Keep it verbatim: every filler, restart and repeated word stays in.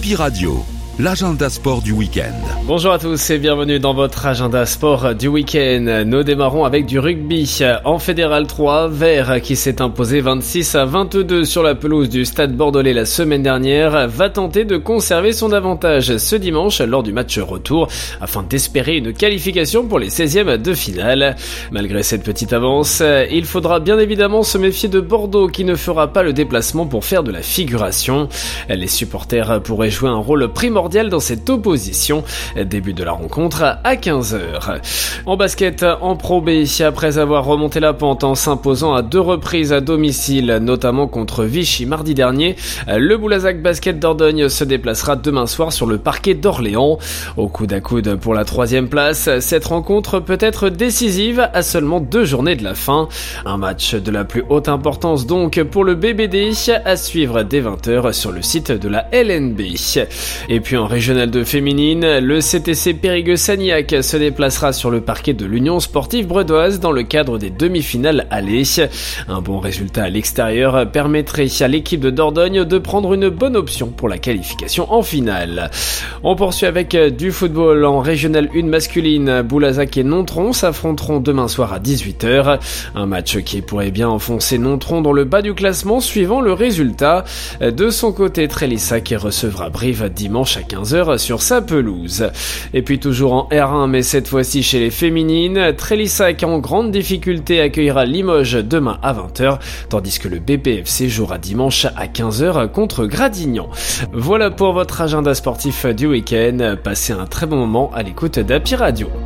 d'Happy Radio, l'agenda sport du week-end. Bonjour à tous et bienvenue dans votre agenda sport du week-end. Nous démarrons avec du rugby. En Fédéral trois, Vert, qui s'est imposé vingt-six à vingt-deux sur la pelouse du Stade Bordelais la semaine dernière, va tenter de conserver son avantage ce dimanche lors du match retour afin d'espérer une qualification pour les seizièmes de finale. Malgré cette petite avance, il faudra bien évidemment se méfier de Bordeaux qui ne fera pas le déplacement pour faire de la figuration. Les supporters pourraient jouer un rôle primordial dans cette opposition. Début de la rencontre à quinze heures. En basket, en Pro B, après avoir remonté la pente en s'imposant à deux reprises à domicile, notamment contre Vichy mardi dernier, le Boulazac Basket Dordogne se déplacera demain soir sur le parquet d'Orléans. Au coude à coude pour la troisième place, cette rencontre peut être décisive à seulement deux journées de la fin. Un match de la plus haute importance donc pour le B B D, à suivre dès vingt heures sur le site de la L N B. Et puis en régional deux féminine, le C T C Périgueux-Sagnac se déplacera sur le parquet de l'Union Sportive Bredoise dans le cadre des demi-finales aller. Un bon résultat à l'extérieur permettrait à l'équipe de Dordogne de prendre une bonne option pour la qualification en finale. On poursuit avec du football en régional un masculine. Boulazac et Nontron s'affronteront demain soir à dix-huit heures. Un match qui pourrait bien enfoncer Nontron dans le bas du classement suivant le résultat. De son côté, Trélissac recevra Brive dimanche à quinze heures sur sa pelouse. Et puis toujours en R un, mais cette fois-ci chez les féminines, Trélissac en grande difficulté accueillera Limoges demain à vingt heures, tandis que le B P F C jouera dimanche à quinze heures contre Gradignan. Voilà pour votre agenda sportif du week-end. Passez un très bon moment à l'écoute d'Happy Radio.